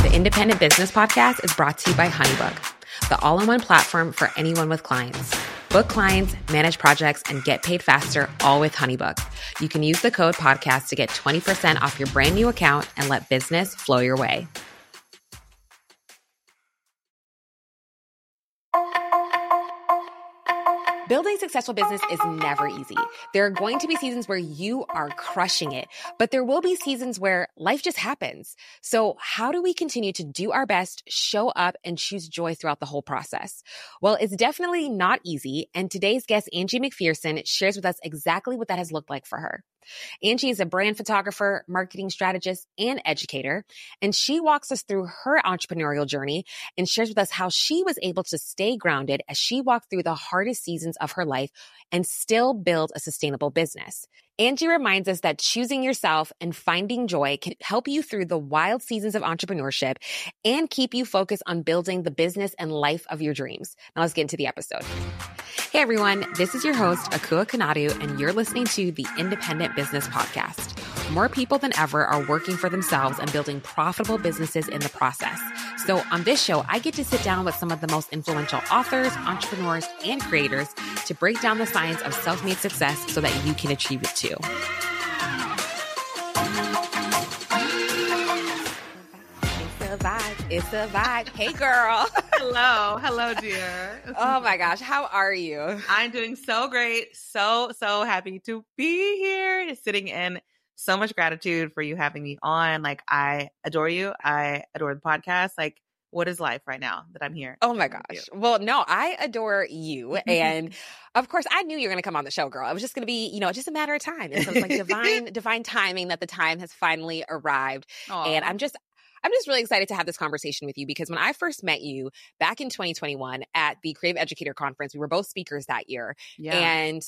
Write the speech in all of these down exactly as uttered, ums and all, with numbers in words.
The Independent Business Podcast is brought to you by HoneyBook, the all-in-one platform for anyone with clients. Book clients, manage projects, and get paid faster, all with HoneyBook. You can use the code podcast to get twenty percent off your brand new account and let business flow your way. Building a successful business is never easy. There are going to be seasons where you are crushing it, but there will be seasons where life just happens. So how do we continue to do our best, show up, and choose joy throughout the whole process? Well, it's definitely not easy, and today's guest, Angie McPherson, shares with us exactly what that has looked like for her. Angie is a brand photographer, marketing strategist, and educator, and she walks us through her entrepreneurial journey and shares with us how she was able to stay grounded as she walked through the hardest seasons of her life and still build a sustainable business. Angie reminds us that choosing yourself and finding joy can help you through the wild seasons of entrepreneurship and keep you focused on building the business and life of your dreams. Now let's get into the episode. Hey everyone, this is your host, Akua Kanadu, and you're listening to the Independent Business Podcast. More people than ever are working for themselves and building profitable businesses in the process. So on this show, I get to sit down with some of the most influential authors, entrepreneurs, and creators to break down the science of self-made success so that you can achieve it too. It's a vibe. It's a vibe. Hey, girl. Hello. Hello, dear. Oh, my gosh. How are you? I'm doing so great. So, so happy to be here, sitting in so much gratitude for you having me on. Like, I adore you. I adore the podcast. Like, what is life right now that I'm here? Oh my gosh. Well, no, I adore you. And of course, I knew you were going to come on the show, girl. It was just going to be, you know, just a matter of time. And so it's like divine, divine timing that the time has finally arrived. Aww. And I'm just, I'm just really excited to have this conversation with you because when I first met you back in twenty twenty-one at the Creative Educator Conference, we were both speakers that year. Yeah. And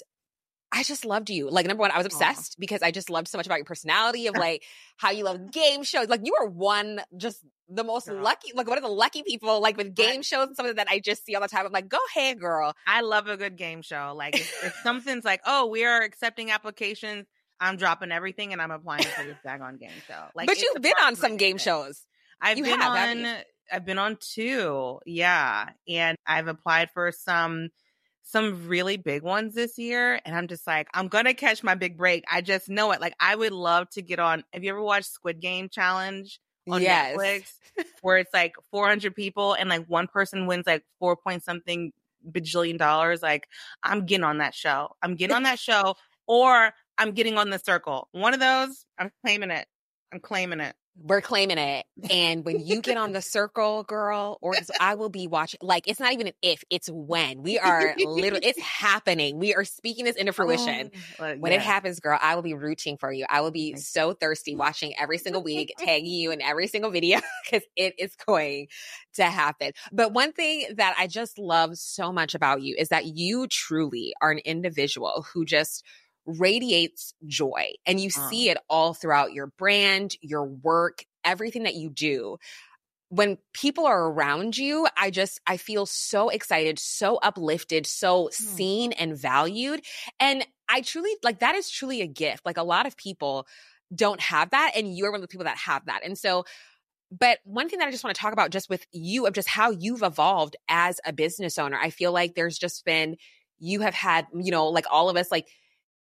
I just loved you. Like, number one, I was obsessed Aww. because I just loved so much about your personality of like how you love game shows. Like, you are one, just the most girl. lucky, like one of the lucky people, like with game I, shows and something that I just see all the time. I'm like, go ahead, girl. I love a good game show. Like, if, if something's like, oh, we are accepting applications, I'm dropping everything and I'm applying for this daggone game show. Like, but you've been on some game shows. I've you been have, on, I've been on two. Yeah. And I've applied for some some really big ones this year. And I'm just like, I'm going to catch my big break. I just know it. Like, I would love to get on. Have you ever watched Squid Game Challenge on yes. Netflix? Where it's like four hundred people and like one person wins like four point something bajillion dollars. Like, I'm getting on that show. I'm getting on that show or I'm getting on The Circle. One of those, I'm claiming it. I'm claiming it. We're claiming it. And when you get on The Circle, girl, or I will be watching, like, it's not even an if, it's when. We are literally, it's happening. We are speaking this into fruition. Oh, when yeah. it happens, girl, I will be rooting for you. I will be so thirsty watching every single week, tagging you in every single video because it is going to happen. But one thing that I just love so much about you is that you truly are an individual who just radiates joy, and you uh. see it all throughout your brand, your work, everything that you do. When people are around you, I just, I feel so excited, so uplifted, so mm. seen and valued. And I truly, like, that is truly a gift. Like, a lot of people don't have that, and you're one of the people that have that. And so, but one thing that I just want to talk about just with you of just how you've evolved as a business owner, I feel like there's just been, you have had, you know, like all of us, like,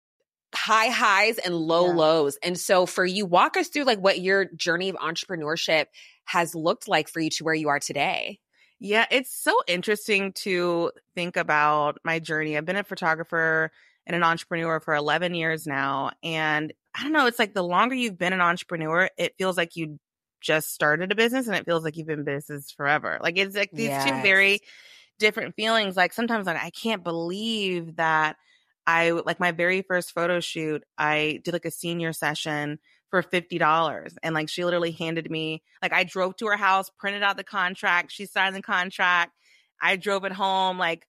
high highs and low yeah. lows. And so for you, walk us through like what your journey of entrepreneurship has looked like for you to where you are today. Yeah, it's so interesting to think about my journey. I've been a photographer and an entrepreneur for eleven years now. And I don't know, it's like the longer you've been an entrepreneur, it feels like you just started a business and it feels like you've been in business forever. Like, it's like these yes. two very different feelings. Like, sometimes like, I can't believe that I, like, my very first photo shoot, I did like a senior session for fifty dollars. And like, she literally handed me, like, I drove to her house, printed out the contract. She signed the contract. I drove it home. Like,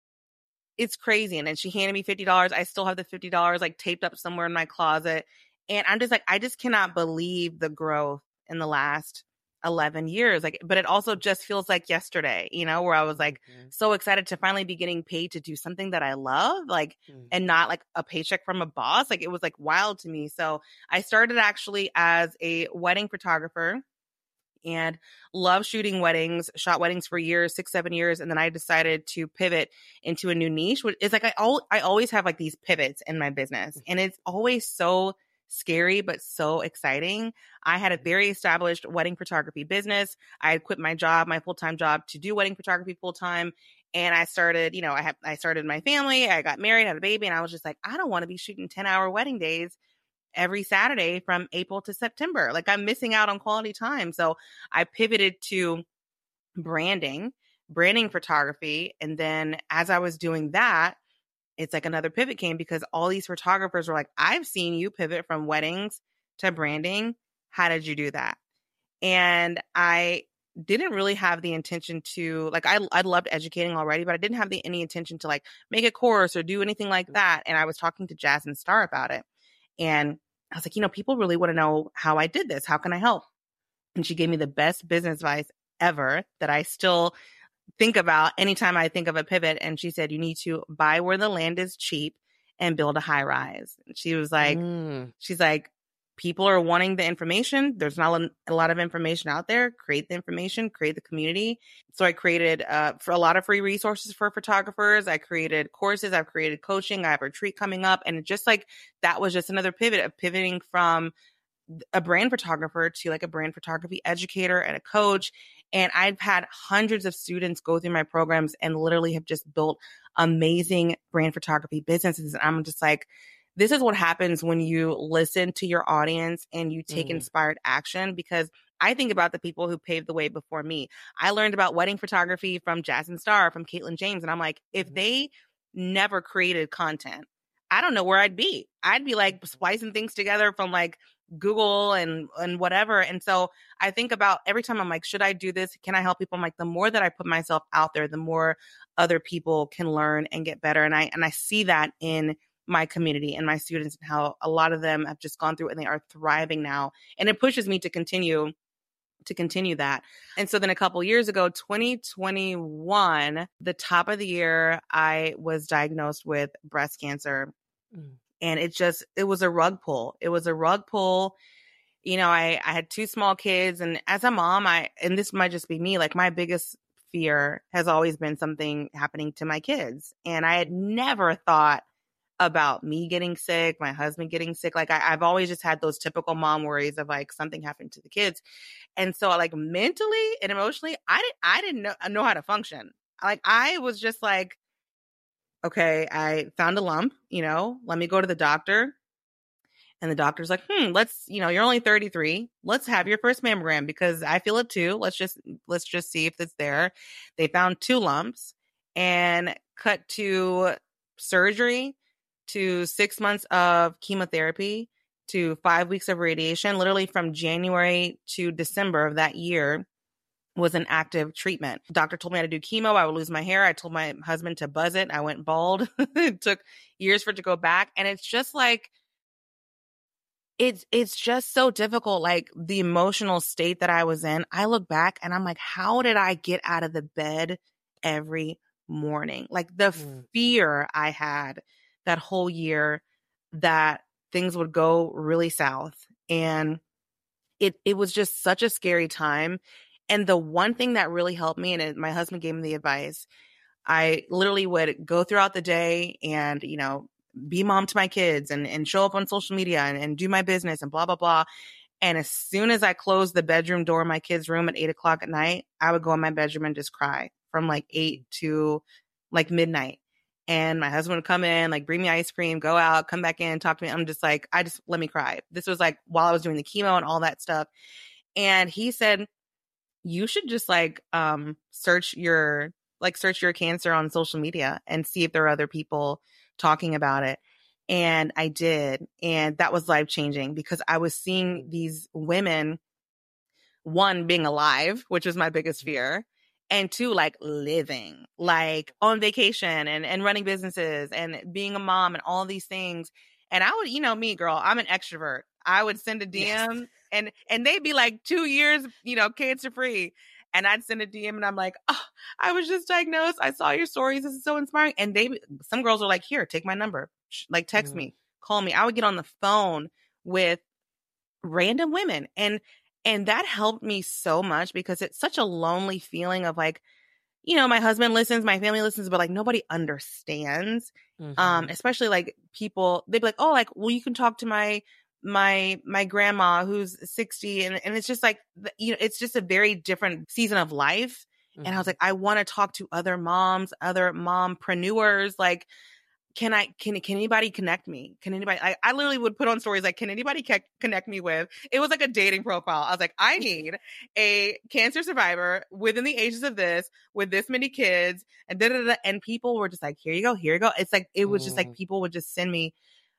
it's crazy. And then she handed me fifty dollars. I still have the fifty dollars like taped up somewhere in my closet. And I'm just like, I just cannot believe the growth in the last eleven years. Like, but it also just feels like yesterday, you know, where I was like mm-hmm. so excited to finally be getting paid to do something that I love, like, mm-hmm. and not like a paycheck from a boss. Like, it was like wild to me. So I started actually as a wedding photographer and love shooting weddings, shot weddings for years, six, seven years. And then I decided to pivot into a new niche, which is like, I, al- I always have like these pivots in my business, and it's always so scary, but so exciting. I had a very established wedding photography business. I had quit my job, my full-time job, to do wedding photography full-time. And I started, you know, I have, I started my family, I got married, had a baby, and I was just like, I don't want to be shooting ten hour wedding days every Saturday from April to September. Like, I'm missing out on quality time. So I pivoted to branding, branding photography. And then as I was doing that, it's like another pivot came, because all these photographers were like, I've seen you pivot from weddings to branding. How did you do that? And I didn't really have the intention to, like, I, I loved educating already, but I didn't have the, any intention to like make a course or do anything like that. And I was talking to Jasmine Star about it. And I was like, you know, people really want to know how I did this. How can I help? And she gave me the best business advice ever that I still think about anytime I think of a pivot. And she said, you need to buy where the land is cheap and build a high rise. And she was like, mm. she's like, people are wanting the information. There's not a lot of information out there. Create the information, create the community. So I created uh, for a lot of free resources for photographers. I created courses. I've created coaching. I have a retreat coming up. And it just like, that was just another pivot of pivoting from a brand photographer to like a brand photography educator and a coach. And I've had hundreds of students go through my programs and literally have just built amazing brand photography businesses. And I'm just like, this is what happens when you listen to your audience and you take mm. inspired action, because I think about the people who paved the way before me. I learned about wedding photography from Jasmine Star, from Caitlin James. And I'm like, if they never created content, I don't know where I'd be. I'd be like splicing things together from like Google and, and whatever. And so I think about every time I'm like, should I do this? Can I help people? I'm like, the more that I put myself out there, the more other people can learn and get better. And I, and I see that in my community and my students, and how a lot of them have just gone through and they are thriving now. And it pushes me to continue to continue that. And so then a couple years ago, twenty twenty-one, the top of the year, I was diagnosed with breast cancer. Mm. And it just, it was a rug pull. It was a rug pull. You know, I, I had two small kids, and as a mom, I, and this might just be me, like my biggest fear has always been something happening to my kids. And I had never thought about me getting sick, my husband getting sick. Like I, I've always just had those typical mom worries of like something happened to the kids. And so like mentally and emotionally, I didn't, I didn't know, know how to function. Like I was just like, okay, I found a lump, you know, let me go to the doctor. And the doctor's like, hmm, let's, you know, you're only thirty-three. Let's have your first mammogram because I feel it too. Let's just, let's just see if it's there. They found two lumps, and cut to surgery, to six months of chemotherapy, to five weeks of radiation. Literally from January to December of that year was an active treatment. The doctor told me I had to do chemo. I would lose my hair. I told my husband to buzz it. I went bald. It took years for it to go back. And it's just like, it's, it's just so difficult. Like the emotional state that I was in, I look back and I'm like, how did I get out of the bed every morning? Like the mm. fear I had that whole year that things would go really south. And it it was just such a scary time. And the one thing that really helped me, and it, my husband gave me the advice, I literally would go throughout the day and, you know, be mom to my kids and, and show up on social media and, and do my business and blah, blah, blah. And as soon as I closed the bedroom door in my kids' room at eight o'clock at night, I would go in my bedroom and just cry from like eight to like midnight. And my husband would come in, like bring me ice cream, go out, come back in, talk to me. I'm just like, I just, let me cry. This was like while I was doing the chemo and all that stuff. And he said, you should just like um, search your, like search your cancer on social media and see if there are other people talking about it. And I did. And that was life changing because I was seeing these women, one, being alive, which was my biggest fear. And two, like living, like on vacation and, and running businesses and being a mom and all these things. And I would, you know, me, girl, I'm an extrovert. I would send a D M yes. and, and they'd be like two years, you know, cancer free. And I'd send a D M and I'm like, oh, I was just diagnosed. I saw your stories. This is so inspiring. And they, some girls are like, here, take my number. Like text mm. me, call me. I would get on the phone with random women. And And that helped me so much because it's such a lonely feeling of like, you know, my husband listens, my family listens, but like nobody understands. Mhm. Um, especially like people, they'd be like, oh, like, well, you can talk to my, my, my grandma who's sixty. And, and it's just like, you know, it's just a very different season of life. Mhm. And I was like, I want to talk to other moms, other mompreneurs. Like, can I, can, can anybody connect me? Can anybody, I, I literally would put on stories like, can anybody ke- connect me with? It was like a dating profile. I was like, I need a cancer survivor within the ages of this, with this many kids, and da da da. And people were just like, here you go, here you go. It's like, it was just like, Mm. people would just send me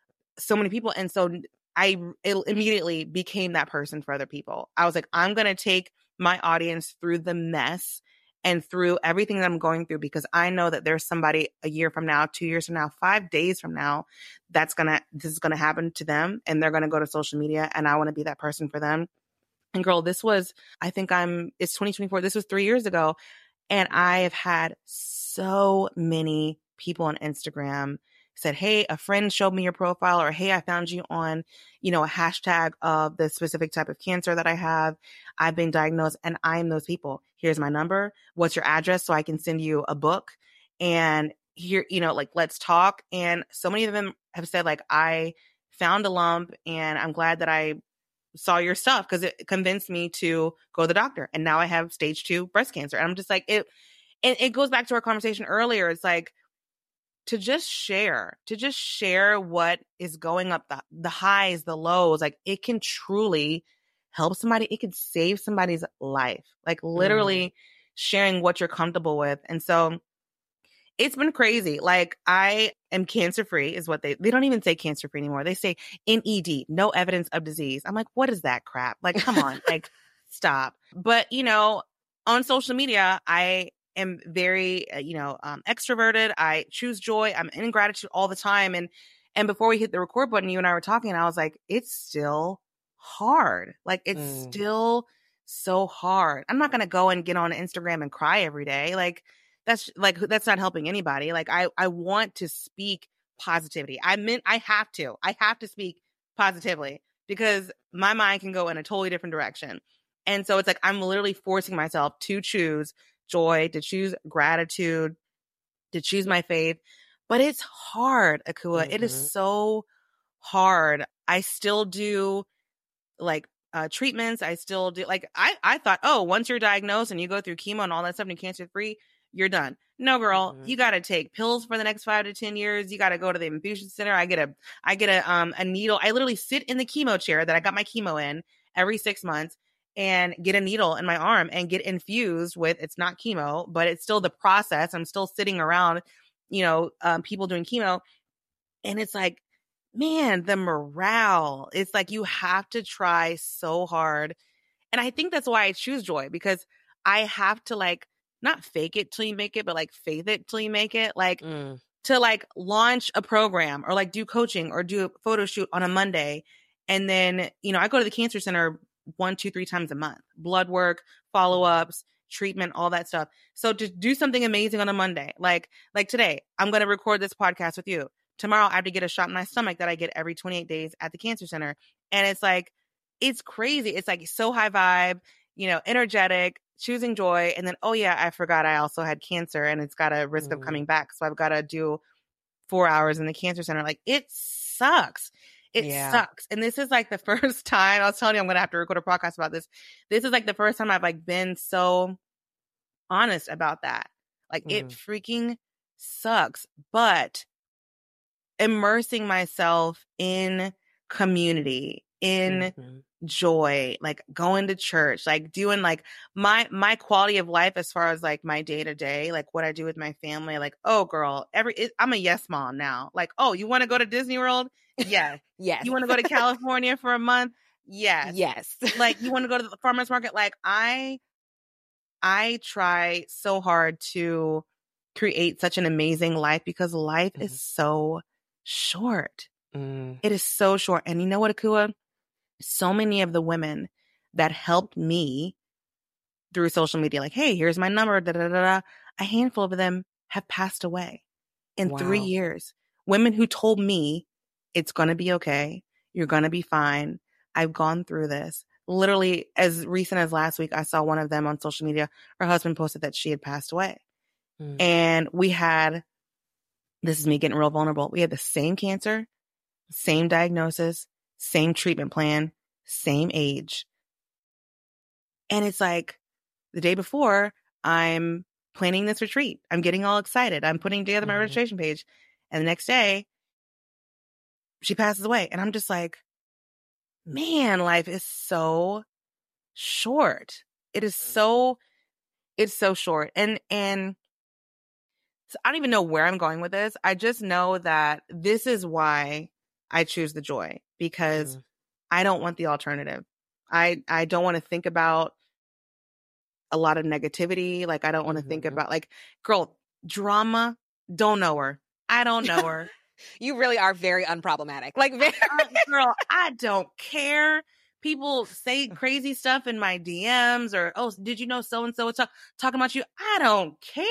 so many people. And so I it immediately became that person for other people. I was like, I'm going to take my audience through the mess and through everything that I'm going through, because I know that there's somebody a year from now, two years from now, five days from now, that's going to, this is going to happen to them, and they're going to go to social media, and I want to be that person for them. And girl, this was, I think I'm, it's twenty twenty-four. This was three years ago. And I have had so many people on Instagram said, hey, a friend showed me your profile, or hey, I found you on, you know, a hashtag of the specific type of cancer that I have. I've been diagnosed, and I'm those people. Here's my number. What's your address so I can send you a book? And here, you know, like, let's talk. And so many of them have said, like, I found a lump and I'm glad that I saw your stuff because it convinced me to go to the doctor. And now I have stage two breast cancer. And I'm just like, it, and it goes back to our conversation earlier. It's like, to just share, to just share what is going up, the, the highs, the lows, like, it can truly help somebody. It can save somebody's life, like literally mm. sharing what you're comfortable with. And so it's been crazy. Like, I am cancer free is what they, they don't even say cancer free anymore. They say N E D, no evidence of disease. I'm like, what is that crap? Like, come on, like, stop. But, you know, on social media, I am very, uh, you know, um, extroverted. I choose joy. I'm in gratitude all the time. And, and before we hit the record button, you and I were talking, and I was like, it's still hard. Like, it's mm. still so hard. I'm not going to go and get on Instagram and cry every day. Like, that's like, that's not helping anybody. Like, I, I want to speak positivity. I meant, I have to, I have to speak positively because my mind can go in a totally different direction. And so it's like, I'm literally forcing myself to choose joy, to choose gratitude, to choose my faith. But it's hard, Akua. Mm-hmm. It is so hard. I still do like uh, treatments. I still do like, I, I thought, oh, once you're diagnosed and you go through chemo and all that stuff and you're cancer free, you're done. No, girl, mm-hmm. you got to take pills for the next five to ten years. You got to go to the infusion center. I get a, I get a, um, a needle. I literally sit in the chemo chair that I got my chemo in every six months and get a needle in my arm and get infused with, it's not chemo, but it's still the process. I'm still sitting around, you know, um, people doing chemo. And it's like, man, the morale, it's like, you have to try so hard. And I think that's why I choose joy, because I have to like, not fake it till you make it, but like faith it till you make it. Like mm. to like launch a program or like do coaching or do a photo shoot on a Monday. And then, you know, I go to the cancer center one, two, three times a month, blood work, follow-ups, treatment, all that stuff. So to do something amazing on a Monday, like, like today, I'm going to record this podcast with you. Tomorrow I have to get a shot in my stomach that I get every twenty-eight days at the cancer center. And it's like, it's crazy. It's like so high vibe, you know, energetic, choosing joy. And then, oh yeah, I forgot I also had cancer and it's got a risk mm. of coming back. So I've got to do four hours in the cancer center. Like, it sucks. It yeah. sucks. And this is like the first time, I was telling you I'm going to have to record a podcast about this. This is like the first time I've like been so honest about that. Like mm. it freaking sucks, but immersing myself in community, in mm-hmm. joy, like going to church, like doing like my, my quality of life as far as like my day to day, like what I do with my family, like, oh girl, every, it, I'm a yes mom now. Like, oh, you want to go to Disney World? Yes. Yes. You want to go to California for a month? Yes. Yes. Like, you want to go to the farmer's market? Like, I, I try so hard to create such an amazing life because life mm-hmm. is so short. Mm. It is so short. And you know what, Akua? So many of the women that helped me through social media, like, hey, here's my number, da da da da. A handful of them have passed away in wow. three years. Women who told me, it's going to be okay. You're going to be fine. I've gone through this. literally as recent as last week, I saw one of them on social media. Her husband posted that she had passed away. Mm. And we had, this is me getting real vulnerable. We had the same cancer, same diagnosis, same treatment plan, same age. And it's like the day before, I'm planning this retreat. I'm getting all excited. I'm putting together my mm-hmm. registration page. And the next day, she passes away. And I'm just like, man, life is so short. It is so, it's so short. And, and so I don't even know where I'm going with this. I just know that this is why I choose the joy, because mm. I don't want the alternative. I, I don't want to think about a lot of negativity. Like, I don't want to mm-hmm. think about, like, girl, drama, don't know her. I don't know her. You really are very unproblematic. Like, very- girl, I don't care. People say crazy stuff in my D Ms or, oh, did you know so-and-so was talk- talking about you? I don't care.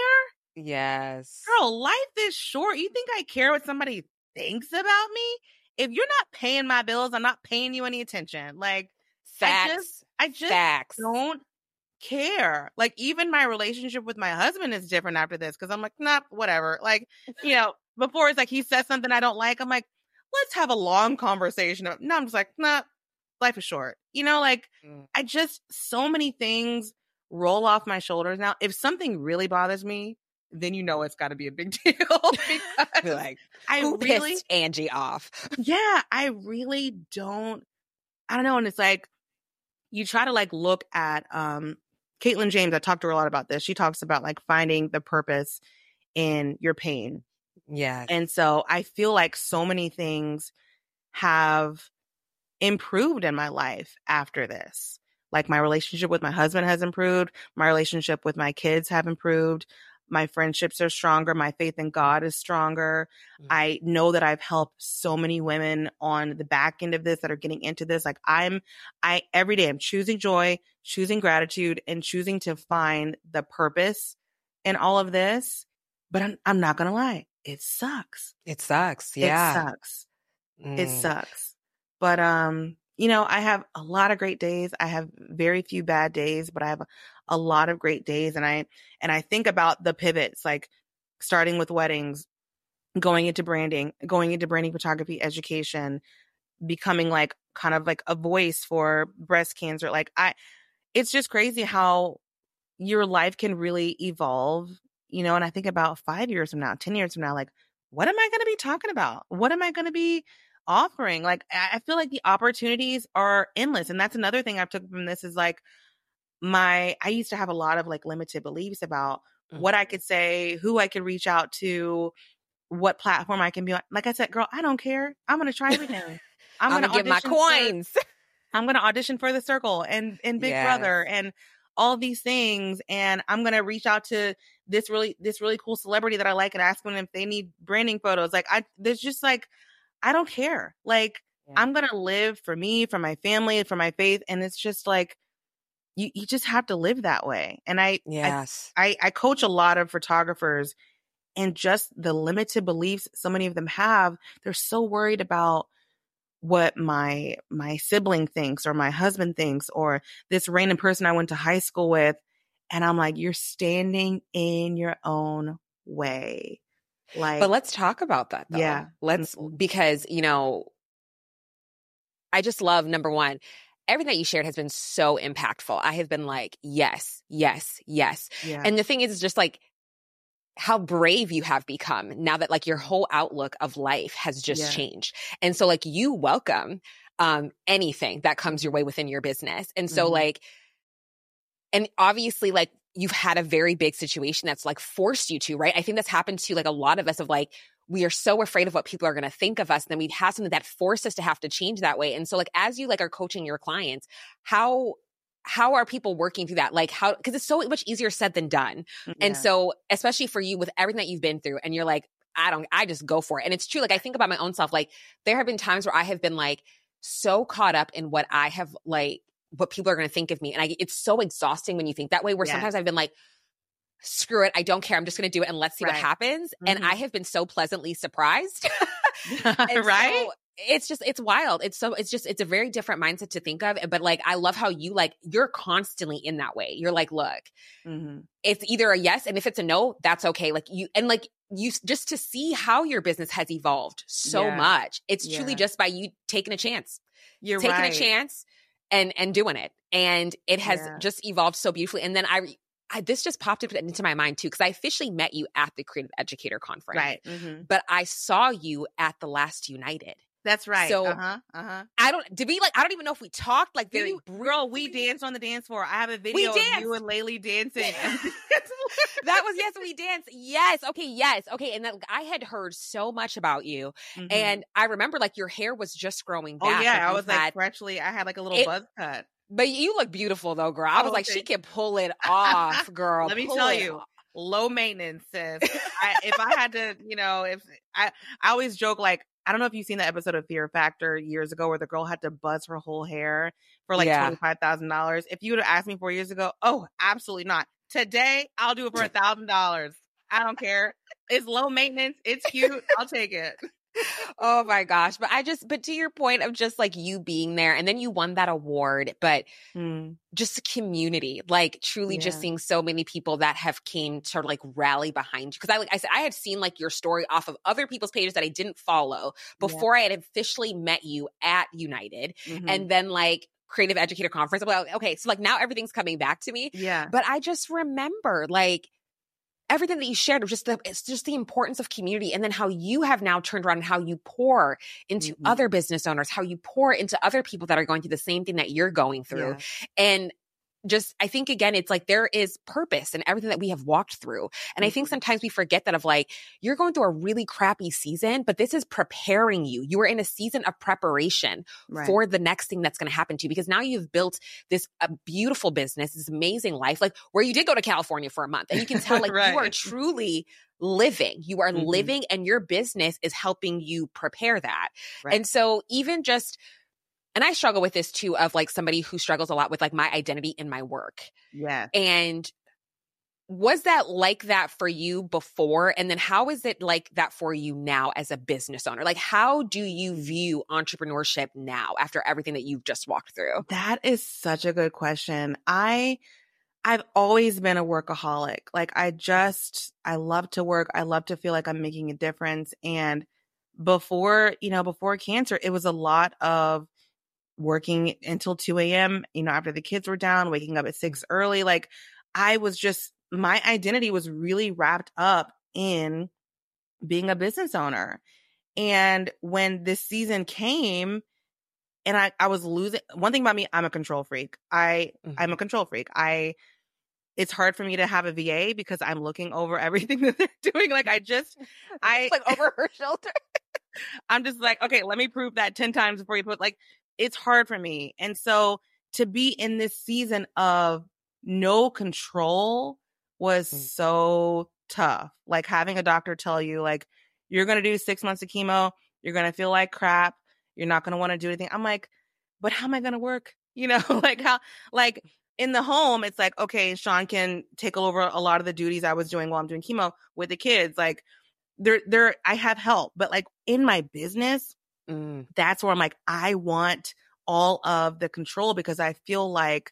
Yes. Girl, life is short. You think I care what somebody thinks about me? If you're not paying my bills, I'm not paying you any attention. Like, Facts. I just, I just Facts. don't care. Like, even my relationship with my husband is different after this, because I'm like, nah, whatever. Like, you know, before it's like he says something I don't like, I'm like, let's have a long conversation. No, I'm just like, nah, life is short. You know, like, mm. I just, so many things roll off my shoulders now. If something really bothers me, then you know it's got to be a big deal. Because like, I who really pissed Angie off? Yeah, I really don't. I don't know. And it's like, you try to like look at um, Caitlin James. I talked to her a lot about this. She talks about like finding the purpose in your pain. Yeah. And so I feel like so many things have improved in my life after this. Like, my relationship with my husband has improved. My relationship with my kids have improved. My friendships are stronger. My faith in God is stronger. Mm-hmm. I know that I've helped so many women on the back end of this that are getting into this. Like, I'm, I, every day I'm choosing joy, choosing gratitude, and choosing to find the purpose in all of this. But I'm, I'm not going to lie. It sucks. It sucks. Yeah. It sucks. Mm. It sucks. But, um, you know, I have a lot of great days. I have very few bad days, but I have a, a lot of great days. And I, and I think about the pivots, like starting with weddings, going into branding, going into branding photography education, becoming like kind of like a voice for breast cancer. Like, I, it's just crazy how your life can really evolve, you know. And I think about five years from now, ten years from now, like, what am I going to be talking about? What am I going to be offering? Like, I feel like the opportunities are endless. And that's another thing I've took from this is like, my, I used to have a lot of like limited beliefs about mm-hmm. what I could say, who I could reach out to, what platform I can be on. Like I said, girl, I don't care. I'm going to try everything. I'm, I'm going to give my coins. For, I'm going to audition for The Circle and, and Big yes. Brother and all these things. And I'm going to reach out to this really, this really cool celebrity that I like and ask them if they need branding photos. Like, I, there's just like, I don't care. Like, yeah. I'm going to live for me, for my family, for my faith. And it's just like, you, you just have to live that way. And I, yes, I, I, I coach a lot of photographers, and just the limited beliefs so many of them have. They're so worried about what my, my sibling thinks or my husband thinks or this random person I went to high school with. And I'm like, you're standing in your own way. Like, but let's talk about that though. Yeah. Let's, because, you know, I just love, number one, everything that you shared has been so impactful. I have been like, yes, yes, yes. Yeah. And the thing is, is just like how brave you have become now that like your whole outlook of life has just yeah. changed. And so like you welcome um, anything that comes your way within your business. And so mm-hmm. like, and obviously like you've had a very big situation that's like forced you to, right? I think that's happened to like a lot of us of like, we are so afraid of what people are going to think of us. And then we have something that forced us to have to change that way. And so like, as you like are coaching your clients, how, how are people working through that? Like how, cause it's so much easier said than done. Yeah. And so, especially for you with everything that you've been through and you're like, I don't, I just go for it. And it's true. Like I think about my own self, like there have been times where I have been like so caught up in what I have like, what people are going to think of me. And I, it's so exhausting when you think that way, where yeah. sometimes I've been like, screw it. I don't care. I'm just going to do it and let's see right. what happens. Mm-hmm. And I have been so pleasantly surprised. Right? So, it's just, it's wild. It's so, it's just, it's a very different mindset to think of. But like, I love how you like, you're constantly in that way. You're like, look, mm-hmm. it's either a yes. And if it's a no, that's okay. Like you, and like you just to see how your business has evolved so yeah. much. It's yeah. truly just by you taking a chance. You're taking right. a chance and, and doing it. And it has yeah. just evolved so beautifully. And then I, I, this just popped into my mind too, because I officially met you at the Creative Educator Conference. Right. Mm-hmm. But I saw you at the last United. That's right. So uh-huh. Uh-huh. I don't, did we like, I don't even know if we talked like very, you, girl, we danced on the dance floor. I have a video of you and Laylee dancing. That was, yes, we danced. Yes. Okay. Yes. Okay. And then I had heard so much about you. Mm-hmm. And I remember like your hair was just growing back. Oh yeah. Like, I was had, like freshly, I had like a little it, buzz cut. But you look beautiful though, girl. I was oh, like, she can pull it off, girl. Let me pull tell it you. Off. Low maintenance, sis. I, if I had to, you know, if I, I always joke like, I don't know if you've seen the episode of Fear Factor years ago where the girl had to buzz her whole hair for like yeah. twenty-five thousand dollars. If you would have asked me four years ago, oh, absolutely not. Today, I'll do it for one thousand dollars. I don't care. It's low maintenance. It's cute. I'll take it. Oh my gosh. But I just, but to your point of just like you being there and then you won that award, but mm. just community, like truly yeah. just seeing so many people that have came to like rally behind you. Cause I, like I said, I had seen like your story off of other people's pages that I didn't follow before yeah. I had officially met you at United. Mm-hmm. And then like Creative Educator Conference. I'm like, okay, so like now everything's coming back to me. Yeah. But I just remember like, everything that you shared was just the, it's just the importance of community. And then how you have now turned around and how you pour into mm-hmm. other business owners, how you pour into other people that are going through the same thing that you're going through. Yeah. And just, I think again, it's like there is purpose in everything that we have walked through. And mm-hmm. I think sometimes we forget that of like, you're going through a really crappy season, but this is preparing you. You are in a season of preparation right. for the next thing that's going to happen to you, because now you've built this a beautiful business, this amazing life, like where you did go to California for a month and you can tell like right. you are truly living, you are mm-hmm. living and your business is helping you prepare that. Right. And so even just, and I struggle with this too, of like somebody who struggles a lot with like my identity in my work. Yeah. And was that like that for you before? And then how is it like that for you now as a business owner? Like, how do you view entrepreneurship now after everything that you've just walked through? That is such a good question. I, I've always been a workaholic. Like I just, I love to work. I love to feel like I'm making a difference. And before, you know, before cancer, it was a lot of working until two a.m., you know, after the kids were down, waking up at six early. Like I was just, my identity was really wrapped up in being a business owner. And when this season came and I, I was losing, one thing about me, I'm a control freak. I, mm-hmm. I'm a control freak. I, it's hard for me to have a V A because I'm looking over everything that they're doing. Like I just, I like over her shoulder. I'm just like, okay, let me prove that ten times before you put like, it's hard for me. And so to be in this season of no control was mm. so tough. Like having a doctor tell you like, you're going to do six months of chemo. You're going to feel like crap. You're not going to want to do anything. I'm like, but how am I going to work? You know, like how, like in the home, it's like, okay, Sean can take over a lot of the duties I was doing while I'm doing chemo with the kids. Like there, there, I have help, but like in my business, Mm. that's where I'm like, I want all of the control because I feel like,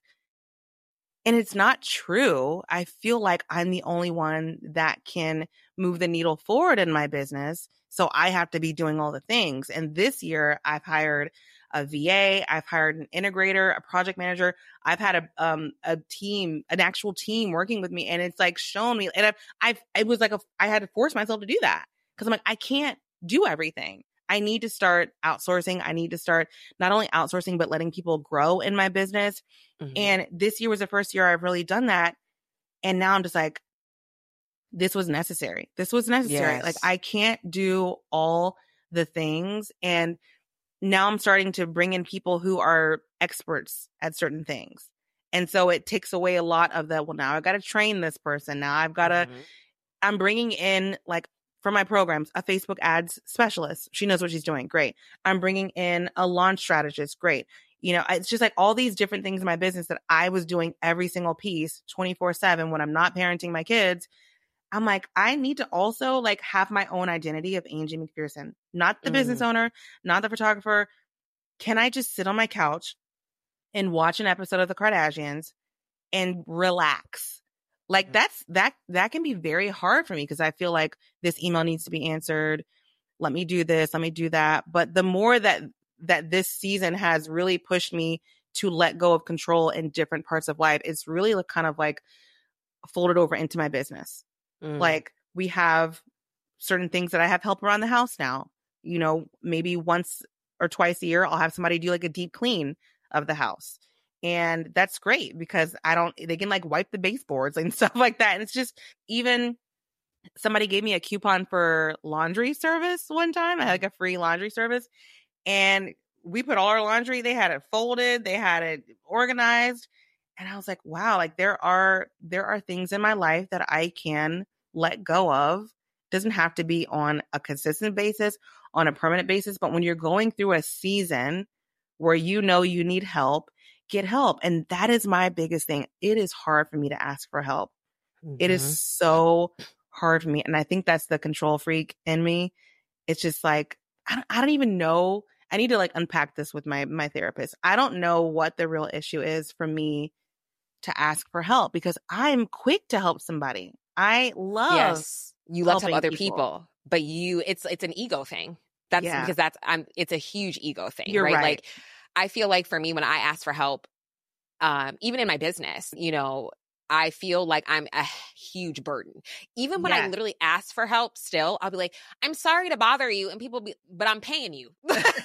and it's not true. I feel like I'm the only one that can move the needle forward in my business. So I have to be doing all the things. And this year I've hired a V A, I've hired an integrator, a project manager. I've had a, um, a team, an actual team working with me. And it's like shown me, and I've, I've, it was like, a, I had to force myself to do that because I'm like, I can't do everything. I need to start outsourcing. I need to start not only outsourcing, but letting people grow in my business. Mm-hmm. And this year was the first year I've really done that. And now I'm just like, this was necessary. This was necessary. Yes. Like I can't do all the things. And now I'm starting to bring in people who are experts at certain things. And so it takes away a lot of the, well, now I've got to train this person. Now I've got to, mm-hmm. I'm bringing in like, for my programs, a Facebook ads specialist. She knows what she's doing. Great. I'm bringing in a launch strategist. Great. You know, it's just like all these different things in my business that I was doing every single piece twenty-four seven when I'm not parenting my kids. I'm like, I need to also like have my own identity of Angie McPherson, not the mm. business owner, not the photographer. Can I just sit on my couch and watch an episode of the Kardashians and relax? Like mm. that's, that, that can be very hard for me because I feel like this email needs to be answered. Let me do this. Let me do that. But the more that, that this season has really pushed me to let go of control in different parts of life, it's really kind of like folded over into my business. Mm. Like we have certain things that I have help around the house now. You know, maybe once or twice a year, I'll have somebody do like a deep clean of the house. And that's great because I don't, they can like wipe the baseboards and stuff like that. And it's just, even somebody gave me a coupon for laundry service one time. I had like a free laundry service and we put all our laundry, they had it folded, they had it organized. And I was like, wow, like there are, there are things in my life that I can let go of. Doesn't have to be on a consistent basis, on a permanent basis. But when you're going through a season where you know you need help, get help. And that is my biggest thing. It is hard for me to ask for help. Mm-hmm. It is so hard for me. And I think that's the control freak in me. It's just like, I don't, I don't even know. I need to like unpack this with my, my therapist. I don't know what the real issue is for me to ask for help because I'm quick to help somebody. I love yes, you love to help other people. people, but you it's it's an ego thing. That's yeah. because that's I'm it's a huge ego thing, You're right? right? Like I feel like for me when I ask for help, um, even in my business, you know, I feel like I'm a huge burden. Even when yes. I literally ask for help still, I'll be like, I'm sorry to bother you. And people be, but I'm paying you.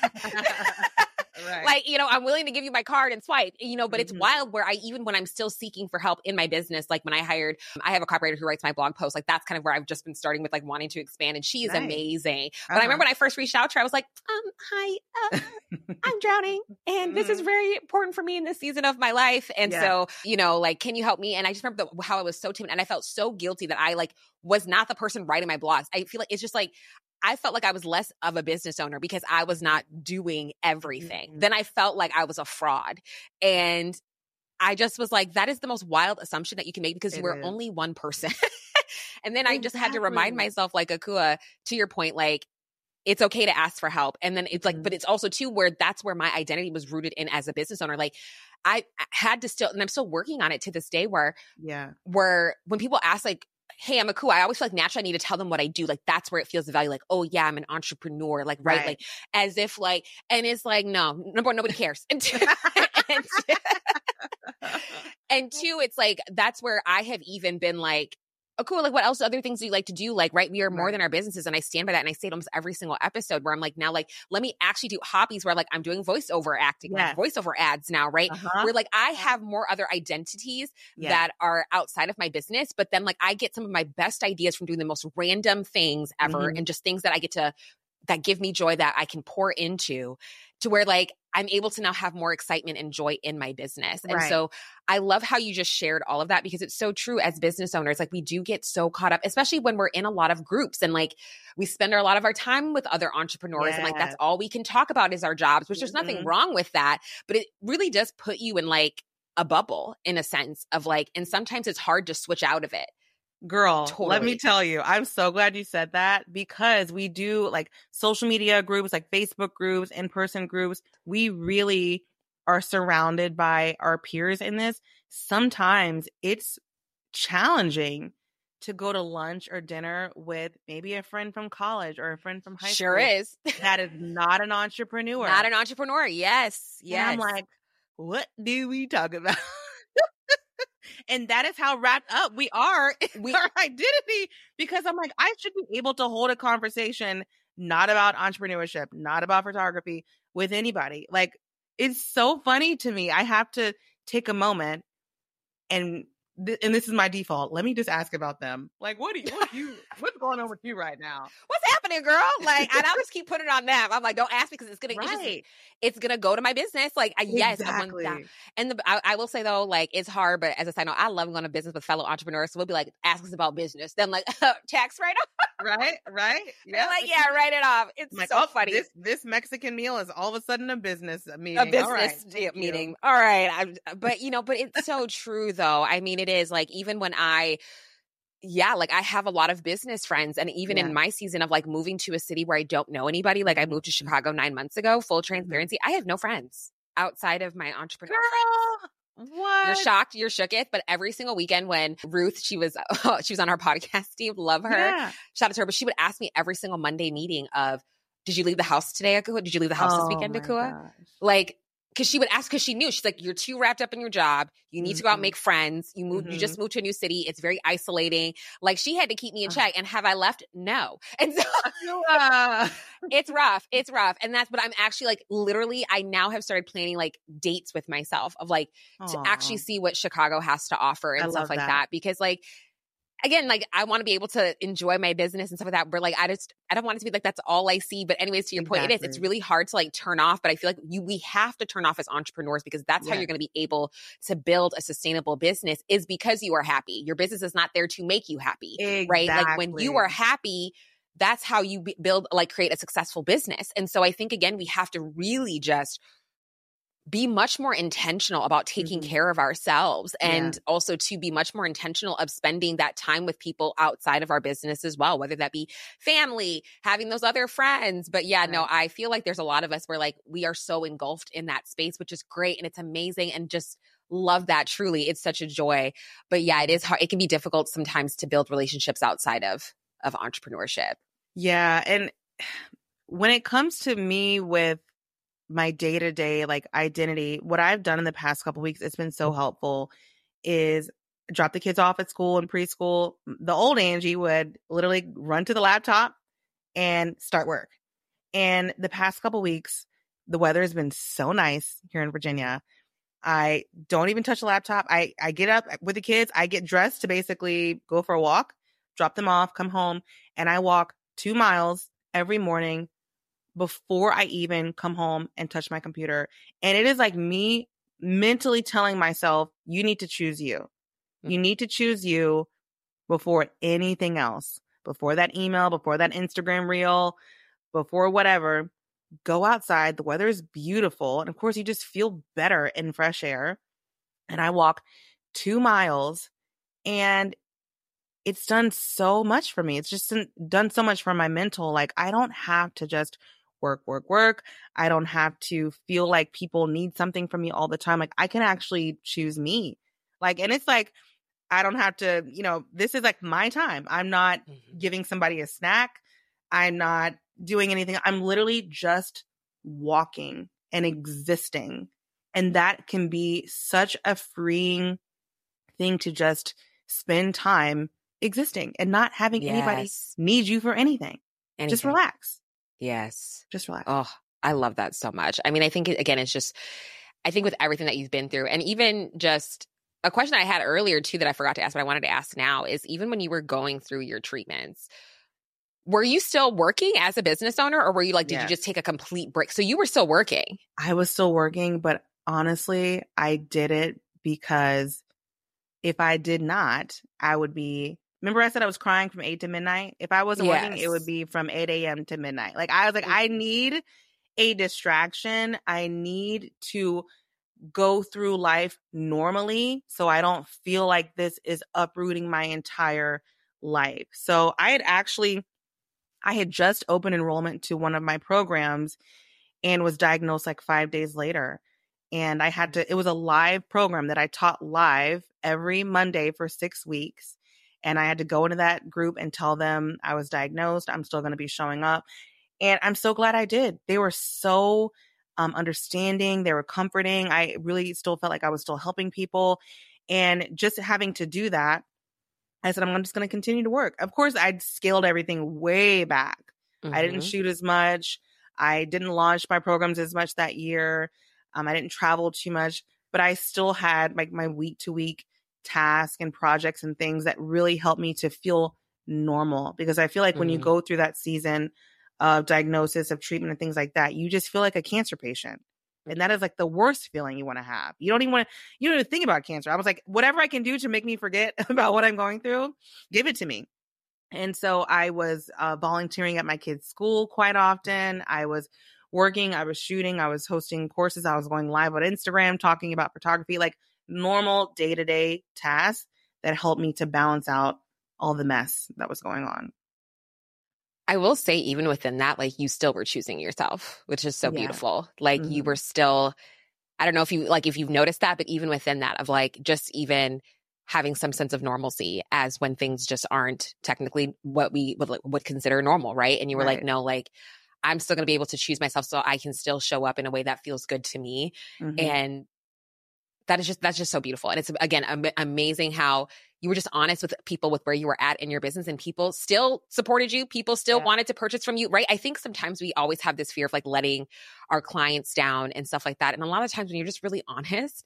Right. Like, you know, I'm willing to give you my card and swipe, you know, but mm-hmm. it's wild where I, even when I'm still seeking for help in my business, like when I hired, I have a copywriter who writes my blog posts, like that's kind of where I've just been starting with like wanting to expand and she is nice. amazing. Uh-huh. But I remember when I first reached out to her, I was like, um, hi, uh, I'm drowning and mm-hmm. this is very important for me in this season of my life. And yeah. so, you know, like, can you help me? And I just remember the, how I was so timid and I felt so guilty that I like was not the person writing my blogs. I feel like it's just like, I felt like I was less of a business owner because I was not doing everything. Mm-hmm. Then I felt like I was a fraud. And I just was like, that is the most wild assumption that you can make because it we're is. only one person. And then exactly. I just had to remind myself, like, Akua, to your point, like, it's okay to ask for help. And then it's like, mm-hmm. but it's also too where that's where my identity was rooted in as a business owner. Like I had to still, and I'm still working on it to this day where, yeah, where when people ask like, hey, I'm Akua, I always feel like naturally I need to tell them what I do. Like that's where it feels the value. Like, oh yeah, I'm an entrepreneur. Like, right. right. Like as if like, and it's like, no, number one, nobody cares. And two, and, two, and two, it's like, that's where I have even been like, oh, cool. Like what else, other things do you like to do? Like, right. We are more right. than our businesses. And I stand by that. And I say it almost every single episode where I'm like, now, like, let me actually do hobbies where like I'm doing voiceover acting, yes. like voiceover ads now. Right. Uh-huh. Where like I have more other identities yeah. that are outside of my business, but then like I get some of my best ideas from doing the most random things ever. Mm-hmm. And just things that I get to, that give me joy that I can pour into to where like I'm able to now have more excitement and joy in my business. And right. so I love how you just shared all of that because it's so true as business owners. Like we do get so caught up, especially when we're in a lot of groups and like we spend a lot of our time with other entrepreneurs yes. and like that's all we can talk about is our jobs, which mm-hmm. there's nothing wrong with that. But it really does put you in like a bubble in a sense of like, and sometimes it's hard to switch out of it. Girl, totally. Let me tell you, I'm so glad you said that because we do like social media groups, like Facebook groups, in-person groups. We really are surrounded by our peers in this. Sometimes it's challenging to go to lunch or dinner with maybe a friend from college or a friend from high sure school. Sure is. That is not an entrepreneur. Not an entrepreneur. Yes. Yes. And I'm like, what do we talk about? And that is how wrapped up we are in we, our identity because I'm like, I should be able to hold a conversation not about entrepreneurship, not about photography with anybody. Like, it's so funny to me. I have to take a moment and th- and this is my default. Let me just ask about them. Like, what do you, what do you what's going on with you right now? What's happening, girl? Like, and I'll just keep putting it on them. I'm like, don't ask me because it's gonna, right. it's, just, it's gonna go to my business. Like, I, yes, exactly. I want that. And the, I, I will say though, like, it's hard, but as a side note, I love going to business with fellow entrepreneurs. So we'll be like, ask us about business. Then like, tax write off. Right, right. Yeah, like yeah, write it off. It's like, so oh, funny. This this Mexican meal is all of a sudden a business meeting. A business all right, meeting. All right, I, but you know, but it's so true though. I mean, it is like even when I Yeah, like I have a lot of business friends, and even Yeah. in my season of like moving to a city where I don't know anybody, like I moved to Chicago nine months ago, full transparency, I have no friends outside of my entrepreneur friends. Girl, what? You're shocked, you're shooketh, but every single weekend when Ruth, she was she was on our podcast, Steve, love her. Yeah. Shout out to her, but she would ask me every single Monday meeting of, did you leave the house today, Akua? Did you leave the house Oh this weekend, my Akua? gosh. Like, because she would ask, because she knew, she's like, you're too wrapped up in your job. You need Mhm. to go out and make friends. You moved, Mhm. you just moved to a new city. It's very isolating. Like, she had to keep me in check. And have I left? No. And so Uh, it's rough. It's rough. And that's, but I'm actually like, literally, I now have started planning like dates with myself of like, to Aw. actually see what Chicago has to offer and I stuff love like that. that. Because like, again, like I want to be able to enjoy my business and stuff like that, but like I just I don't want it to be like that's all I see. But anyways, to your point, it is. It's Exactly. really hard to like turn off. But I feel like you we have to turn off as entrepreneurs because that's how Yes. you're going to be able to build a sustainable business is because you are happy. Your business is not there to make you happy, right? Like when you Exactly. are happy, that's how you be- build like create a successful business. And so I think again, we have to really just be much more intentional about taking Mhm. care of ourselves and Yeah. also to be much more intentional of spending that time with people outside of our business as well, whether that be family, having those other friends. But yeah, no, Right. I feel like there's a lot of us where like we are so engulfed in that space, which is great and it's amazing and just love that truly. It's such a joy. But yeah, it is hard. It can be difficult sometimes to build relationships outside of of entrepreneurship. Yeah. And when it comes to me with my day-to-day like identity, what I've done in the past couple weeks, it's been so helpful, is drop the kids off at school and preschool. The old Angie would literally run to the laptop and start work. And the past couple weeks, the weather has been so nice here in Virginia. I don't even touch the laptop. I, I get up with the kids. I get dressed to basically go for a walk, drop them off, come home, and I walk two miles every morning before I even come home and touch my computer. And it is like me mentally telling myself, you need to choose you. You need to choose you before anything else, before that email, before that Instagram reel, before whatever. Go outside. The weather is beautiful. And of course, you just feel better in fresh air. And I walk two miles and it's done so much for me. It's just done so much for my mental. Like I don't have to just work, work, work. I don't have to feel like people need something from me all the time. Like I can actually choose me. Like, and it's like, I don't have to, you know, this is like my time. I'm not Mm-hmm. giving somebody a snack. I'm not doing anything. I'm literally just walking and existing. And that can be such a freeing thing to just spend time existing and not having anybody Yes. need you for anything. Just Anything. relax. Yes. Just relax. Oh, I love that so much. I mean, I think, again, it's just, I think with everything that you've been through, and even just a question I had earlier too that I forgot to ask, but I wanted to ask now is even when you were going through your treatments, were you still working as a business owner or were you like, did Yes. you just take a complete break? So you were still working. I was still working, but honestly, I did it because if I did not, I would be, remember I said I was crying from eight to midnight? If I wasn't working, it Yes. would be from eight a.m. to midnight. Like I was like, I need a distraction. I need to go through life normally so I don't feel like this is uprooting my entire life. So I had actually, I had just opened enrollment to one of my programs and was diagnosed like five days later. And I had to, it was a live program that I taught live every Monday for six weeks. And I had to go into that group and tell them I was diagnosed. I'm still going to be showing up. And I'm so glad I did. They were so um, understanding. They were comforting. I really still felt like I was still helping people. And just having to do that, I said, I'm just going to continue to work. Of course, I'd scaled everything way back. Mm-hmm. I didn't shoot as much. I didn't launch my programs as much that year. Um, I didn't travel too much, but I still had like my week to week tasks and projects and things that really helped me to feel normal. Because I feel like mm-hmm. when you go through that season of diagnosis, of treatment and things like that, you just feel like a cancer patient. And that is like the worst feeling you want to have. You don't even want to, you don't even think about cancer. I was like, whatever I can do to make me forget about what I'm going through, give it to me. And so I was uh, volunteering at my kids' school quite often. I was working, I was shooting, I was hosting courses, I was going live on Instagram, talking about photography, like normal day-to-day tasks that helped me to balance out all the mess that was going on. I will say, even within that, like, you still were choosing yourself, which is so Yeah. beautiful. Like, Mhm. you were still, I don't know if you, like, if you've noticed that, but even within that of like, just even having some sense of normalcy as when things just aren't technically what we would, would consider normal, right? And you were Right. like, no, like, I'm still going to be able to choose myself so I can still show up in a way that feels good to me. Mhm. And that is just, that's just so beautiful. And it's, again, am- amazing how you were just honest with people with where you were at in your business, and people still supported you. People still Yeah. wanted to purchase from you, right? I think sometimes we always have this fear of like letting our clients down and stuff like that. And a lot of times when you're just really honest,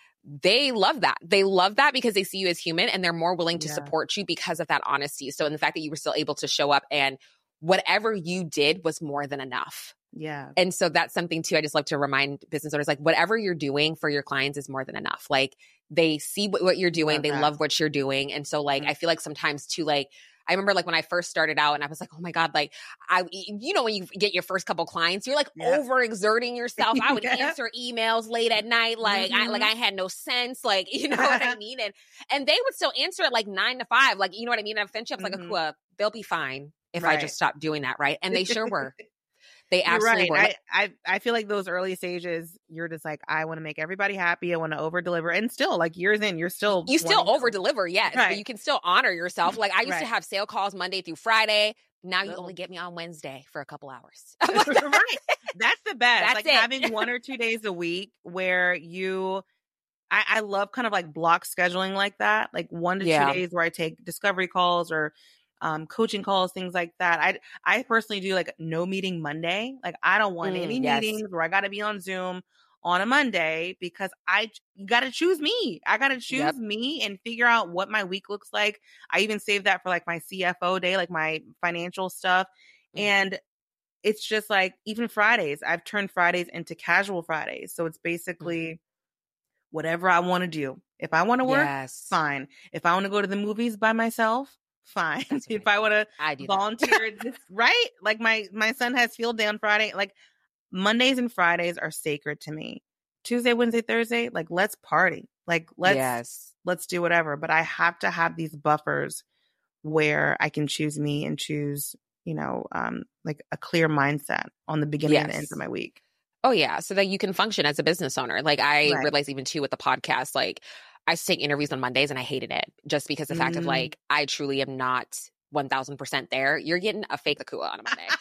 they love that. They love that because they see you as human, and they're more willing to Yeah. support you because of that honesty. So, in the fact that you were still able to show up and whatever you did was more than enough. Yeah. And so that's something too, I just love to remind business owners, like, whatever you're doing for your clients is more than enough. Like, they see what, what you're doing. Love they that. love what you're doing. And so like, Mhm. I feel like sometimes too, like, I remember like when I first started out and I was like, oh my God, like I, you know, when you get your first couple clients, you're like Yep. overexerting yourself. I would Yep. answer emails late at night. Like I, like Mhm. I had no sense, like, you know what I mean? And, and they would still answer at like nine to five. Like, you know what I mean? And eventually I was like, Mhm. Akua, they'll be fine if I Right. just stop doing that. Right. And they sure were. They You're absolutely right. were. I, I I feel like those early stages, you're just like, I want to make everybody happy. I want to over deliver. And still, like years in, you're still You still wanting to- over deliver, yes, but Right. you can still honor yourself. Like I used Right. to have sale calls Monday through Friday. Now you Little. only get me on Wednesday for a couple hours. Right. That's the best. That's like it. having one or two days a week where you, I, I love kind of like block scheduling like that. Like one to Yeah. two days where I take discovery calls or um, coaching calls, things like that. I, I personally do like no meeting Monday. Like I don't want Mm, any yes. meetings where I got to be on Zoom on a Monday because I, you got to choose me. I got to choose Yep. me and figure out what my week looks like. I even save that for like my C F O day, like my financial stuff. Mm. And it's just like, even Fridays, I've turned Fridays into casual Fridays. So it's basically whatever I want to do. If I want to work, Yes. fine. If I want to go to the movies by myself, fine. That's what If I I want to I do that. volunteer, just, right? Like my, my son has field day on Friday. Like Mondays and Fridays are sacred to me. Tuesday, Wednesday, Thursday, like let's party. Like let's, Yes. let's do whatever. But I have to have these buffers where I can choose me and choose, you know, um, like a clear mindset on the beginning and the end Yes. of my week. Oh yeah. So that you can function as a business owner. Like I Right. realized even too with the podcast, like I used to take interviews on Mondays and I hated it just because the fact of Mm. like, I truly am not one thousand percent there. You're getting a fake Akua on a Monday.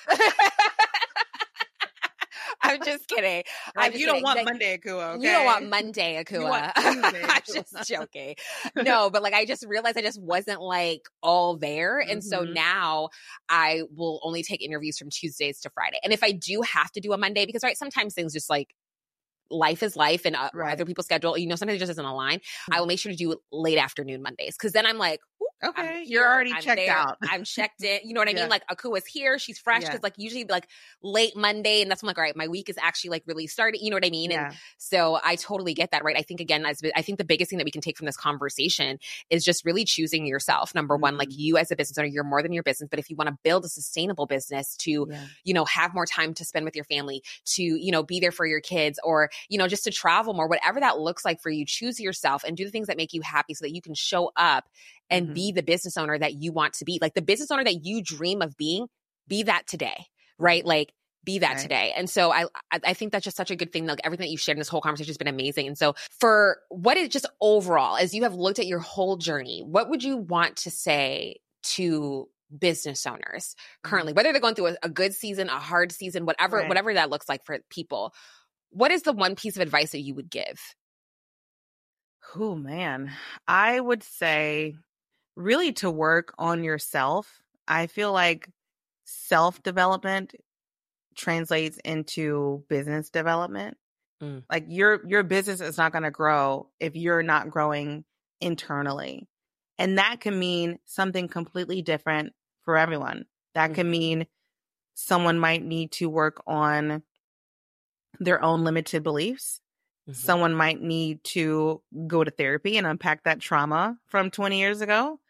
I'm just kidding. I'm Like, just you don't kidding. want Like, Monday Akua, okay? You don't want Monday You want Akua. Tuesday I'm Akua. just joking. No, but like I just realized I just wasn't like all there. And so Mhm. now I will only take interviews from Tuesdays to Friday. And if I do have to do a Monday, because right, sometimes things just like life is life and uh, Right. other people's schedule, you know, sometimes it just doesn't align. I will make sure to do late afternoon Mondays. Cause then I'm like, ooh, Okay, I'm you're here, already I'm checked there, out. I'm checked in. You know what I Yeah. mean? Like Akua's here, she's fresh. Yeah. Cause like usually like late Monday, and that's when I'm like, all right, my week is actually like really started. You know what I mean? And Yeah. so I totally get that, right? I think again, as I think the biggest thing that we can take from this conversation is just really choosing yourself. Number one, like Mhm. you as a business owner, you're more than your business. But if you want to build a sustainable business to, Yeah. you know, have more time to spend with your family, to, you know, be there for your kids, or, you know, just to travel more, whatever that looks like for you, choose yourself and do the things that make you happy so that you can show up and Mhm. be the business owner that you want to be. Like the business owner that you dream of being, be that today, right? Like be that Right. today. And so I, I I think that's just such a good thing. Like everything that you've shared in this whole conversation has been amazing. And so for what is just overall, as you have looked at your whole journey, what would you want to say to business owners currently, whether they're going through a, a good season, a hard season, whatever, Right. whatever that looks like for people? What is the one piece of advice that you would give? Oh man, I would say really to work on yourself. I feel like self-development translates into business development. Mm. Like your your business is not going to grow if you're not growing internally. And that can mean something completely different for everyone. That Mm. can mean someone might need to work on their own limited beliefs. Mhm. Someone might need to go to therapy and unpack that trauma from twenty years ago.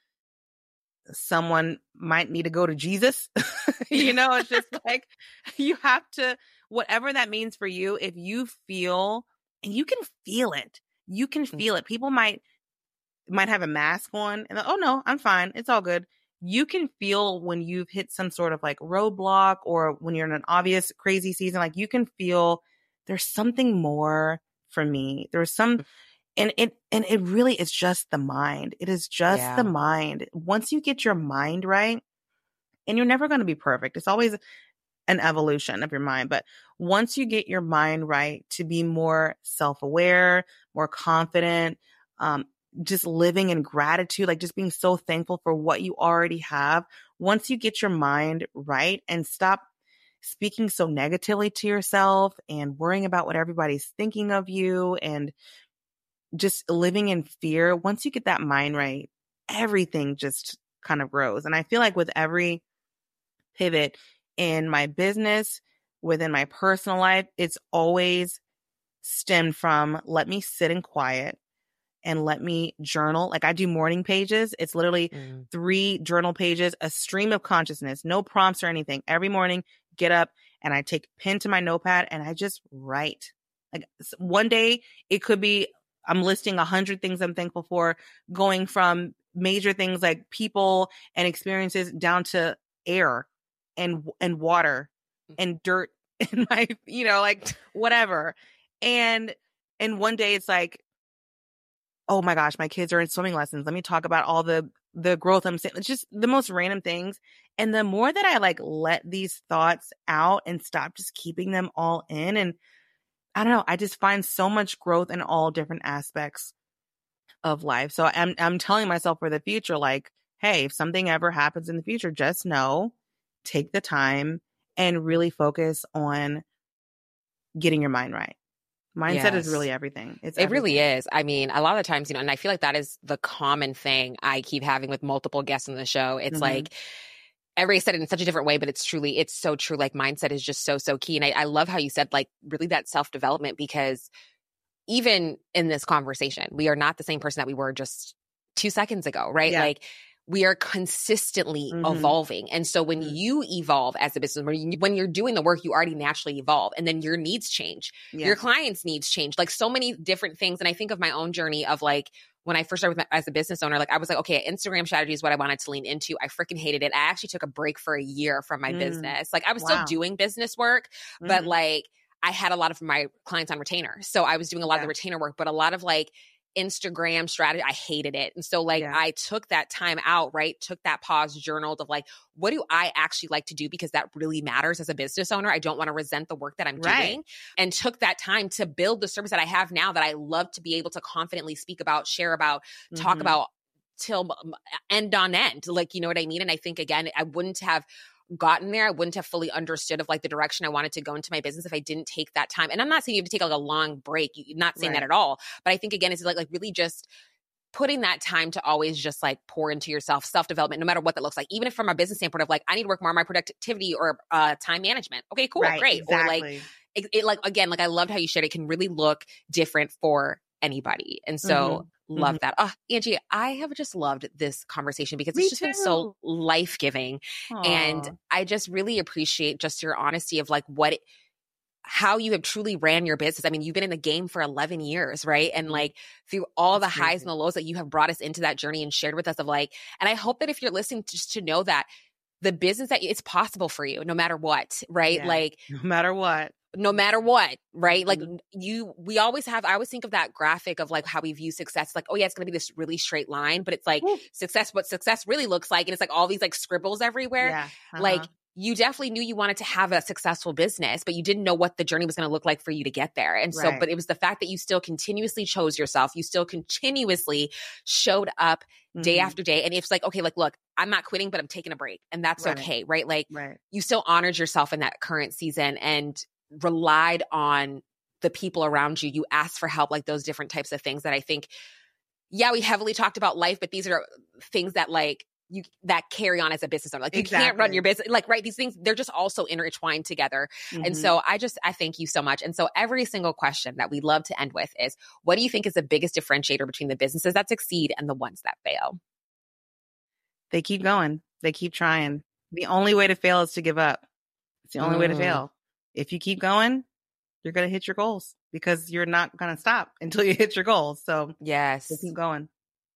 Someone might need to go to Jesus. You know, it's just like you have to, whatever that means for you, if you feel, and you can feel it, you can feel it. People might might have a mask on and, oh no, I'm fine. It's all good. You can feel when you've hit some sort of like roadblock or when you're in an obvious crazy season, like you can feel there's something more for me. There's some, and it, and it really is just the mind. It is just Yeah. the mind. Once you get your mind right, and you're never going to be perfect. It's always an evolution of your mind. But once you get your mind right to be more self-aware, more confident, um, just living in gratitude, like just being so thankful for what you already have. Once you get your mind right and stop speaking so negatively to yourself and worrying about what everybody's thinking of you and just living in fear, once you get that mind right, everything just kind of grows. And I feel like with every pivot in my business, within my personal life, it's always stemmed from let me sit in quiet and let me journal. Like I do morning pages. It's literally Mm. three journal pages, a stream of consciousness, no prompts or anything. Every morning, get up and I take pen to my notepad and I just write. Like one day it could be I'm listing a hundred things I'm thankful for, going from major things like people and experiences down to air and and water and dirt in my, you know, like whatever. And and one day it's like, oh my gosh, my kids are in swimming lessons. Let me talk about all the the growth I'm seeing. It's just the most random things. And the more that I like let these thoughts out and stop just keeping them all in, and I don't know, I just find so much growth in all different aspects of life. So I'm I'm telling myself for the future, like, hey, if something ever happens in the future, just know, take the time and really focus on getting your mind right. Mindset Yes. is really everything. It's It everything. really is. I mean, a lot of the times, you know, and I feel like that is the common thing I keep having with multiple guests on the show. It's Mhm. like everybody said it in such a different way, but it's truly, it's so true. Like mindset is just so, so key. And I, I love how you said like really that self-development, because even in this conversation, we are not the same person that we were just two seconds ago, right? Yeah. Like we are consistently Mhm. evolving. And so when Mhm. you evolve as a business, when, you, when you're doing the work, you already naturally evolve, and then your needs change. Yeah. Your clients' needs change, like so many different things. And I think of my own journey of like, when I first started with my, as a business owner, like I was like, okay, Instagram strategy is what I wanted to lean into. I freaking hated it. I actually took a break for a year from my Mm. business. Like I was Wow. still doing business work, but Mhm. like I had a lot of my clients on retainer. So I was doing a lot Yeah. of the retainer work, but a lot of like Instagram strategy, I hated it. And so like Yeah. I took that time out, right? Took that pause, journaled of like, what do I actually like to do? Because that really matters as a business owner. I don't want to resent the work that I'm Right. doing, and took that time to build the service that I have now that I love to be able to confidently speak about, share about, talk Mhm. about till um, end on end. Like, you know what I mean? And I think again, I wouldn't have gotten there. I wouldn't have fully understood of like the direction I wanted to go into my business if I didn't take that time. And I'm not saying you have to take like a long break. You're not saying Right. that at all. But I think again, it's like, like really just putting that time to always just like pour into yourself, self-development, no matter what that looks like. Even if from a business standpoint of like, I need to work more on my productivity or uh, time management. Okay, cool, Right. great. Or like, Exactly. it, it like, again, like I loved how you shared it can really look different for anybody. And so Mhm. love Mhm. that. Oh, Angie, I have just loved this conversation because Me it's just been so too. life-giving. And Aw. I just really appreciate just your honesty of like what, it, how you have truly ran your business. I mean, you've been in the game for eleven years, right? And Mhm. like through all That's the highs crazy. and the lows that you have brought us into that journey and shared with us of like, and I hope that if you're listening, just to know that the business that it's possible for you, no matter what, right? Yeah. Like No matter what. no matter what, right? Like Mhm. you, we always have, I always think of that graphic of like how we view success. Like, oh yeah, it's going to be this really straight line, but it's like Woo. success, what success really looks like. And it's like all these like scribbles everywhere. Yeah. Uh-huh. Like you definitely knew you wanted to have a successful business, but you didn't know what the journey was going to look like for you to get there. And so, Right. but it was the fact that you still continuously chose yourself. You still continuously showed up day Mhm. after day. And it's like, okay, like, look, I'm not quitting, but I'm taking a break, and that's Right. okay. Right. Like Right. you still honored yourself in that current season and relied on the people around you. You asked for help, like those different types of things that I think, yeah, we heavily talked about life, but these are things that like you, that carry on as a business owner. Like you can't run Exactly. your business, like, right. These things, they're just also intertwined together. And Mhm. so I just, I thank you so much. And so every single question that we love to end with is, what do you think is the biggest differentiator between the businesses that succeed and the ones that fail? They keep going. They keep trying. The only way to fail is to give up. It's the only way to Mm, fail. If you keep going, you're going to hit your goals because you're not going to stop until you hit your goals. So yes. just keep going.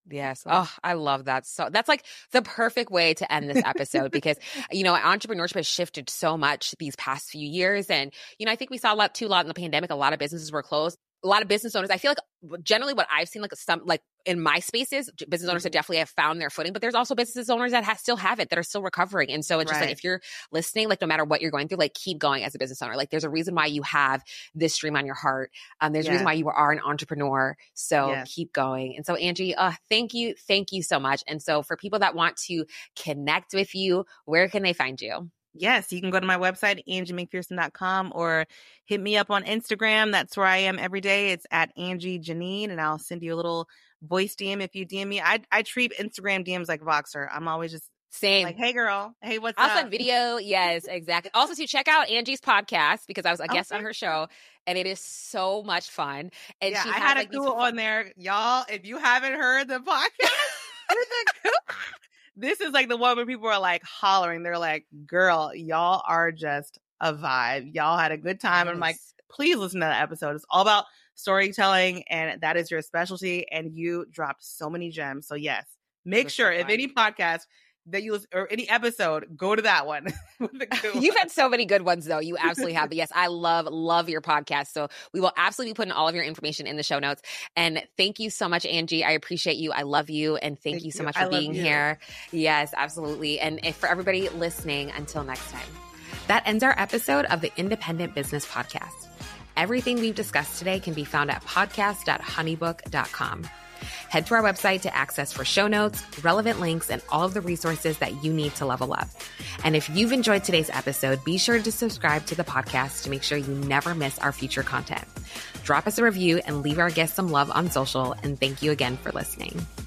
Yes. Oh, I love that. So that's like the perfect way to end this episode because, you know, entrepreneurship has shifted so much these past few years. And, you know, I think we saw a lot too, a lot in the pandemic. A lot of businesses were closed. A lot of business owners, I feel like generally what I've seen, like some, like in my spaces, business owners Mhm. have definitely have found their footing, but there's also business owners that ha- still have it, that are still recovering. And so it's just Right. like, if you're listening, like no matter what you're going through, like keep going as a business owner. Like there's a reason why you have this dream on your heart. Um, there's a reason Yes. why you are an entrepreneur. So Yes. keep going. And so Angie, uh, thank you. Thank you so much. And so for people that want to connect with you, where can they find you? Yes, you can go to my website, angie mcpherson dot com, or hit me up on Instagram. That's where I am every day. It's at Angie Janine, and I'll send you a little voice D M if you D M me. I I treat Instagram D Ms like Voxer. I'm always just Same. like, hey, girl. Hey, what's I'll up? send video. Yes, exactly. Also, to check out Angie's podcast because I was a guest Okay. on her show, and it is so much fun. And yeah, she I has had like a these cool on there. Y'all, if you haven't heard the podcast, this is like the one where people are like hollering. They're like, girl, y'all are just a vibe. Y'all had a good time. And I'm like, please listen to that episode. It's all about storytelling, and that is your specialty. And you dropped so many gems. So yes, make That's sure so if fun. any podcast that you listen, or any episode, go to that one. With the good You've one. had so many good ones, though. You absolutely have. But yes, I love, love your podcast. So we will absolutely be putting all of your information in the show notes. And thank you so much, Angie. I appreciate you. I love you. And thank, Thank you so you. much I for love being you. here. Yes, absolutely. And if for everybody listening, until next time. That ends our episode of the Independent Business Podcast. Everything we've discussed today can be found at podcast dot honeybook dot com. Head to our website to access for show notes, relevant links, and all of the resources that you need to level up. And if you've enjoyed today's episode, be sure to subscribe to the podcast to make sure you never miss our future content. Drop us a review and leave our guests some love on social. And thank you again for listening.